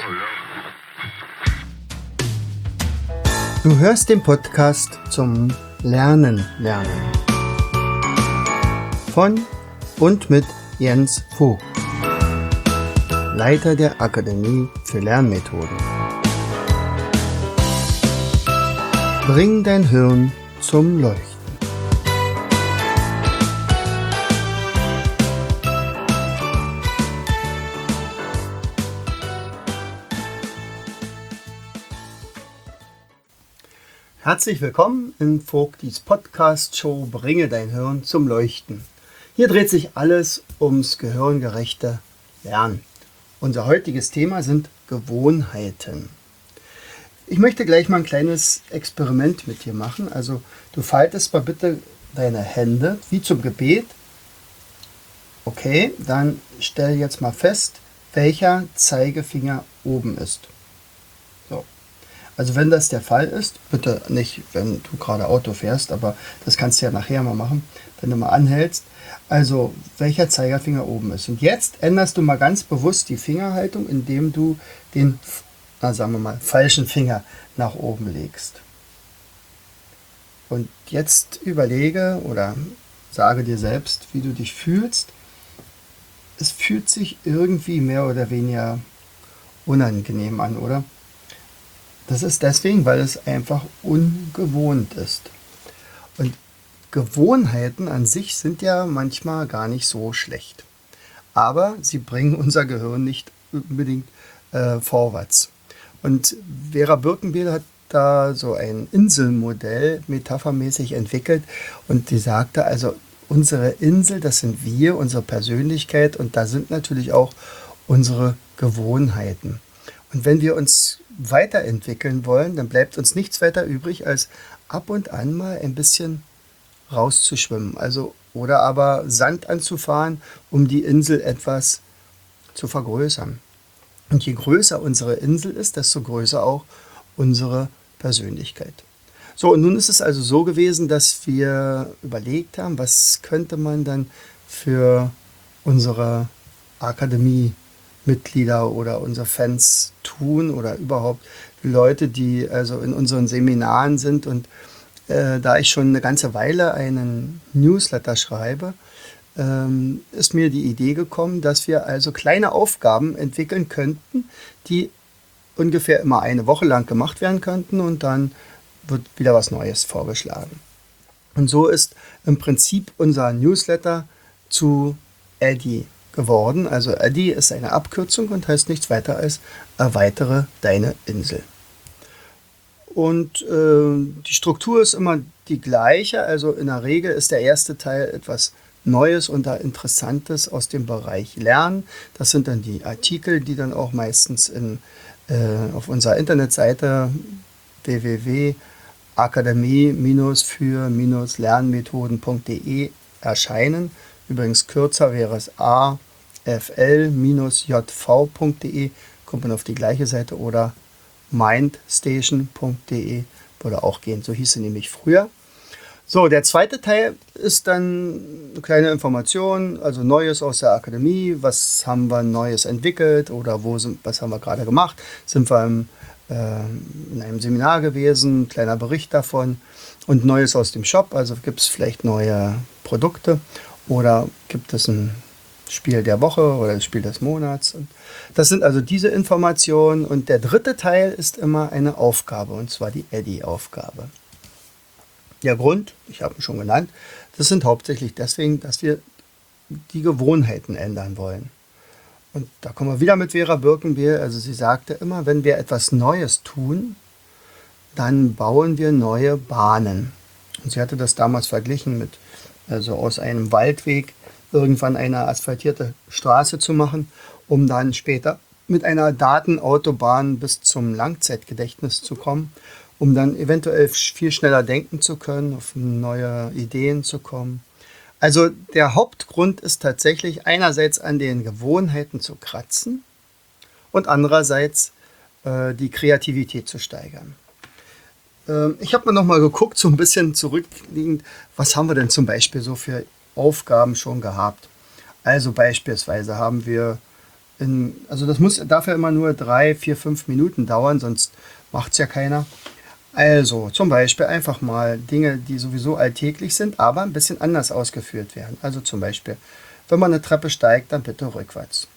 Du hörst den Podcast zum Lernen. Von und mit Jens Vogt, Leiter der Akademie für Lernmethoden. Bring dein Hirn zum Leuchten. Herzlich willkommen in Vogtis Podcast-Show Bringe dein Hirn zum Leuchten. Hier dreht sich alles ums gehirngerechte Lernen. Unser heutiges Thema sind Gewohnheiten. Ich möchte gleich mal ein kleines Experiment mit dir machen. Also du faltest mal bitte deine Hände wie zum Gebet. Okay, dann stell jetzt mal fest, welcher Zeigefinger oben ist. So. Also wenn das der Fall ist, bitte nicht, wenn du gerade Auto fährst, aber das kannst du ja nachher mal machen, wenn du mal anhältst. Also welcher Zeigefinger oben ist. Und jetzt änderst du mal ganz bewusst die Fingerhaltung, indem du den, sagen wir mal, falschen Finger nach oben legst. Und jetzt überlege oder sage dir selbst, wie du dich fühlst. Es fühlt sich irgendwie mehr oder weniger unangenehm an, oder? Das ist deswegen, weil es einfach ungewohnt ist. Und Gewohnheiten an sich sind ja manchmal gar nicht so schlecht. Aber sie bringen unser Gehirn nicht unbedingt vorwärts. Und Vera Birkenbiel hat da so ein Inselmodell metaphermäßig entwickelt. Und die sagte, also unsere Insel, das sind wir, unsere Persönlichkeit. Und da sind natürlich auch unsere Gewohnheiten. Und wenn wir uns weiterentwickeln wollen, dann bleibt uns nichts weiter übrig, als ab und an mal ein bisschen rauszuschwimmen. Also, oder aber Sand anzufahren, um die Insel etwas zu vergrößern. Und je größer unsere Insel ist, desto größer auch unsere Persönlichkeit. So, und nun ist es also so gewesen, dass wir überlegt haben, was könnte man dann für unsere Akademie-Mitglieder oder unsere Fans tun oder überhaupt Leute, die also in unseren Seminaren sind. Und da ich schon eine ganze Weile einen Newsletter schreibe, ist mir die Idee gekommen, dass wir also kleine Aufgaben entwickeln könnten, die ungefähr immer eine Woche lang gemacht werden könnten und dann wird wieder was Neues vorgeschlagen. Und so ist im Prinzip unser Newsletter zu EDDI geworden. Also EDDI ist eine Abkürzung und heißt nichts weiter als erweitere deine Insel. Und die Struktur ist immer die gleiche. Also in der Regel ist der erste Teil etwas Neues und Interessantes aus dem Bereich Lernen. Das sind dann die Artikel, die dann auch meistens auf unserer Internetseite www.akademie-für-lernmethoden.de erscheinen. Übrigens kürzer wäre es afl-jv.de, kommt man auf die gleiche Seite, oder mindstation.de würde auch gehen. So hieß sie nämlich früher. So, der zweite Teil ist dann eine kleine Information, also Neues aus der Akademie. Was haben wir Neues entwickelt oder was haben wir gerade gemacht? Sind wir in einem Seminar gewesen, kleiner Bericht davon. Und Neues aus dem Shop, also gibt es vielleicht neue Produkte oder gibt es ein Spiel der Woche oder das Spiel des Monats. Und das sind also diese Informationen. Und der dritte Teil ist immer eine Aufgabe, und zwar die EDDI-Aufgabe. Der Grund, ich habe ihn schon genannt, das sind hauptsächlich deswegen, dass wir die Gewohnheiten ändern wollen. Und da kommen wir wieder mit Vera Birkenbiel. Also sie sagte immer, wenn wir etwas Neues tun, dann bauen wir neue Bahnen. Und sie hatte das damals verglichen mit, also aus einem Waldweg irgendwann eine asphaltierte Straße zu machen, um dann später mit einer Datenautobahn bis zum Langzeitgedächtnis zu kommen, um dann eventuell viel schneller denken zu können, auf neue Ideen zu kommen. Also der Hauptgrund ist tatsächlich einerseits an den Gewohnheiten zu kratzen und andererseits die Kreativität zu steigern. Ich habe mir nochmal geguckt, so ein bisschen zurückliegend, was haben wir denn zum Beispiel so für Aufgaben schon gehabt. Also beispielsweise haben wir Also das darf ja immer nur 3, 4, 5 Minuten dauern, sonst macht es ja keiner. Also zum Beispiel einfach mal Dinge, die sowieso alltäglich sind, aber ein bisschen anders ausgeführt werden. Also zum Beispiel, wenn man eine Treppe steigt, dann bitte rückwärts.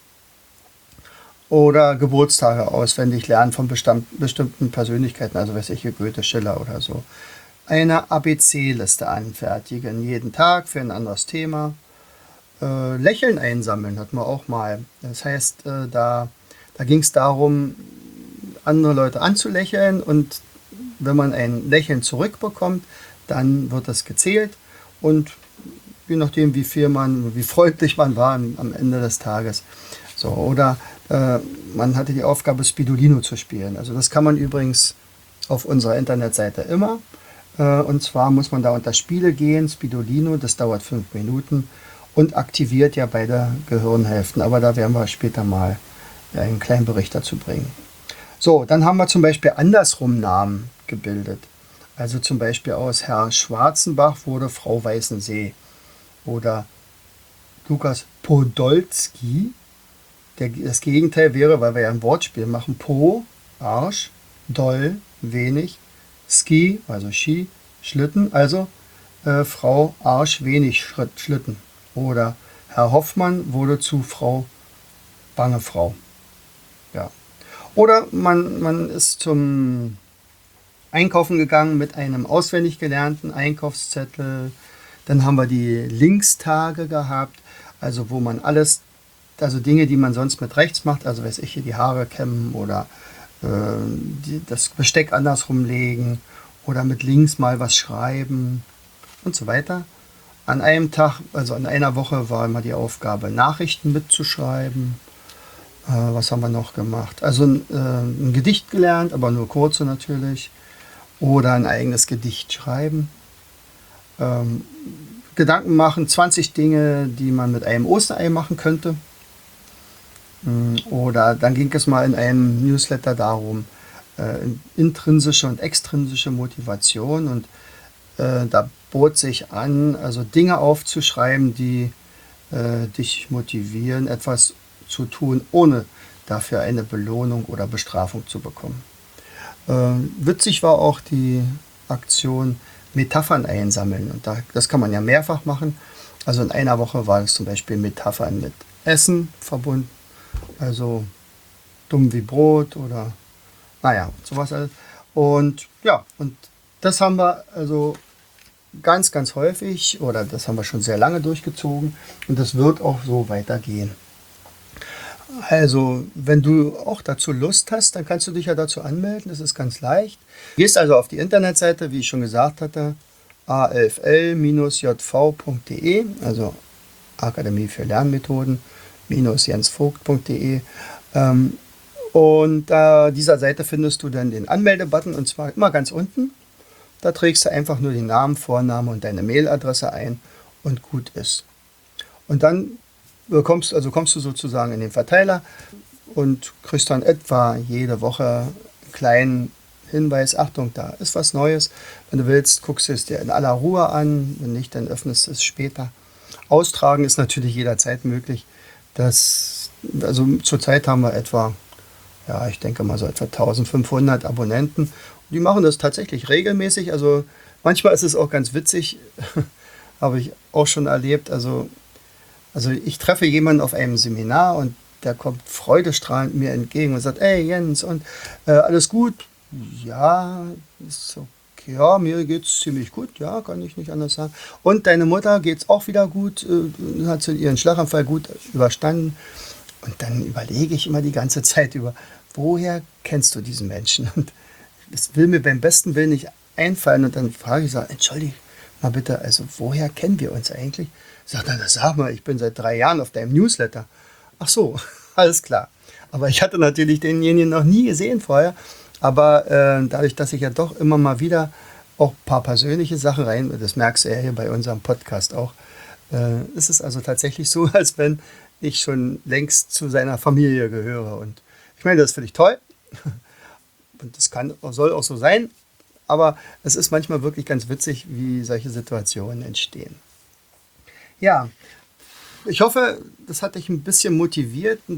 Oder Geburtstage auswendig lernen von bestimmten Persönlichkeiten, also weiß ich, Goethe, Schiller oder so. Eine ABC-Liste anfertigen, jeden Tag für ein anderes Thema. Lächeln einsammeln hatten wir auch mal. Das heißt, da ging es darum, andere Leute anzulächeln, und wenn man ein Lächeln zurückbekommt, dann wird das gezählt, und je nachdem, wie freundlich man war am Ende des Tages. So, oder man hatte die Aufgabe, Spidolino zu spielen. Also das kann man übrigens auf unserer Internetseite immer. Und zwar muss man da unter Spiele gehen, Spidolino, das dauert 5 Minuten und aktiviert ja beide Gehirnhälften. Aber da werden wir später mal einen kleinen Bericht dazu bringen. So, dann haben wir zum Beispiel andersrum Namen gebildet. Also zum Beispiel aus Herr Schwarzenbach wurde Frau Weißensee. Oder Lukas Podolski. Das Gegenteil wäre, weil wir ja ein Wortspiel machen, Po, Arsch, Doll, wenig, Ski, also Ski, Schlitten, also Frau Arsch, wenig Schlitten. Oder Herr Hoffmann wurde zu Frau Bange Frau. Ja. Oder man ist zum Einkaufen gegangen mit einem auswendig gelernten Einkaufszettel. Dann haben wir die Linkstage gehabt, also wo man also Dinge, die man sonst mit rechts macht, also weiß ich, hier die Haare kämmen oder das Besteck andersrum legen oder mit links mal was schreiben und so weiter. An einem Tag, also an einer Woche, war immer die Aufgabe, Nachrichten mitzuschreiben. Was haben wir noch gemacht? Also ein Gedicht gelernt, aber nur kurze natürlich. Oder ein eigenes Gedicht schreiben. Gedanken machen, 20 Dinge, die man mit einem Osterei machen könnte. Oder dann ging es mal in einem Newsletter darum, intrinsische und extrinsische Motivation. Und da bot sich an, also Dinge aufzuschreiben, die dich motivieren, etwas zu tun, ohne dafür eine Belohnung oder Bestrafung zu bekommen. Witzig war auch die Aktion Metaphern einsammeln. Und das kann man ja mehrfach machen. Also in einer Woche war es zum Beispiel Metaphern mit Essen verbunden. Also dumm wie Brot oder naja, sowas alles. Und ja, und das haben wir also ganz, ganz häufig, oder das haben wir schon sehr lange durchgezogen, und das wird auch so weitergehen. Also, wenn du auch dazu Lust hast, dann kannst du dich ja dazu anmelden. Das ist ganz leicht. Du gehst also auf die Internetseite, wie ich schon gesagt hatte, alfl-jv.de, also Akademie für Lernmethoden-jensvogt.de. Und dieser Seite findest du dann den Anmeldebutton, und zwar immer ganz unten. Da trägst du einfach nur den Namen, Vorname und deine Mailadresse ein und gut ist. Und dann kommst du sozusagen in den Verteiler und kriegst dann etwa jede Woche einen kleinen Hinweis: Achtung, da ist was Neues. Wenn du willst, guckst du es dir in aller Ruhe an. Wenn nicht, dann öffnest du es später. Austragen ist natürlich jederzeit möglich. Also zurzeit haben wir etwa, ja, ich denke mal so etwa 1500 Abonnenten. Und die machen das tatsächlich regelmäßig. Also manchmal ist es auch ganz witzig, habe ich auch schon erlebt. Also ich treffe jemanden auf einem Seminar, und der kommt freudestrahlend mir entgegen und sagt: Ey Jens, und alles gut? Ja, ist okay. Ja, mir geht's ziemlich gut, ja, kann ich nicht anders sagen. Und deine Mutter geht's auch wieder gut, hat sie ihren Schlaganfall gut überstanden. Und dann überlege ich immer die ganze Zeit über, woher kennst du diesen Menschen? Und das will mir beim besten Willen nicht einfallen. Und dann frage ich so: Entschuldige mal bitte, also woher kennen wir uns eigentlich? Sagt er: Sag mal, ich bin seit 3 Jahren auf deinem Newsletter. Ach so, alles klar. Aber ich hatte natürlich denjenigen noch nie gesehen vorher. Aber dadurch, dass ich ja doch immer mal wieder auch ein paar persönliche Sachen das merkst du ja hier bei unserem Podcast auch, ist es also tatsächlich so, als wenn ich schon längst zu seiner Familie gehöre. Und ich meine, das finde ich toll. Und das soll auch so sein. Aber es ist manchmal wirklich ganz witzig, wie solche Situationen entstehen. Ja, ich hoffe, das hat dich ein bisschen motiviert,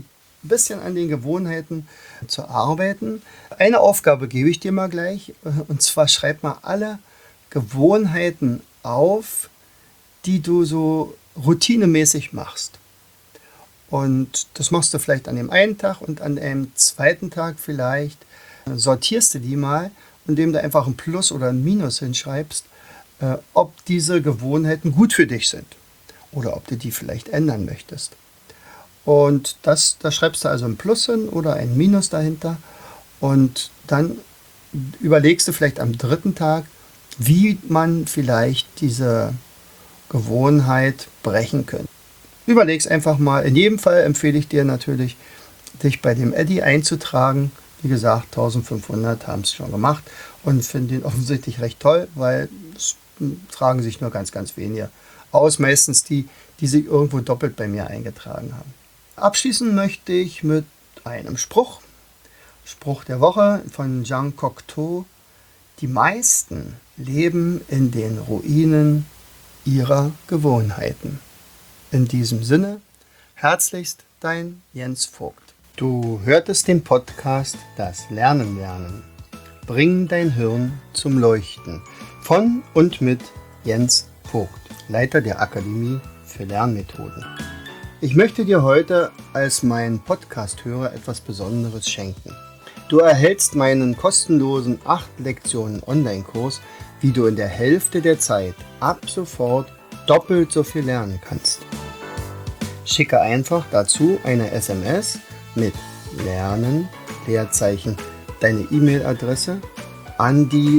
ein bisschen an den Gewohnheiten zu arbeiten. Eine Aufgabe gebe ich dir mal gleich, und zwar schreib mal alle Gewohnheiten auf, die du so routinemäßig machst. Und das machst du vielleicht an dem einen Tag und an dem zweiten Tag vielleicht sortierst du die mal, indem du einfach ein Plus oder ein Minus hinschreibst, ob diese Gewohnheiten gut für dich sind oder ob du die vielleicht ändern möchtest. Und da schreibst du also ein Plus hin oder ein Minus dahinter und dann überlegst du vielleicht am dritten Tag, wie man vielleicht diese Gewohnheit brechen könnte. Überleg's einfach mal. In jedem Fall empfehle ich dir natürlich, dich bei dem Eddie einzutragen. Wie gesagt, 1500 haben es schon gemacht und finden ihn offensichtlich recht toll, weil es tragen sich nur ganz, ganz wenige aus. Meistens die sich irgendwo doppelt bei mir eingetragen haben. Abschließen möchte ich mit einem Spruch. Spruch der Woche von Jean Cocteau. Die meisten leben in den Ruinen ihrer Gewohnheiten. In diesem Sinne, herzlichst dein Jens Vogt. Du hörtest den Podcast Das Lernen lernen. Bring dein Hirn zum Leuchten. Von und mit Jens Vogt, Leiter der Akademie für Lernmethoden. Ich möchte dir heute als mein Podcast-Hörer etwas Besonderes schenken. Du erhältst meinen kostenlosen 8 Lektionen Online-Kurs, wie du in der Hälfte der Zeit ab sofort doppelt so viel lernen kannst. Schicke einfach dazu eine SMS mit Lernen, Leerzeichen, deine E-Mail-Adresse an die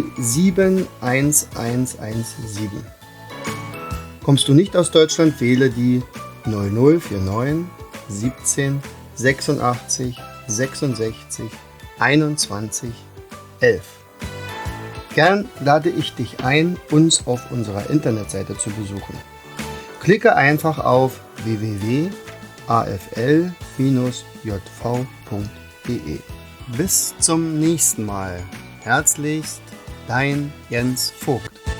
71117. Kommst du nicht aus Deutschland, wähle die 0049 17 86 66 21 11. Gern lade ich dich ein, uns auf unserer Internetseite zu besuchen. Klicke einfach auf www.afl-jv.de. Bis zum nächsten Mal. Herzlichst, dein Jens Vogt.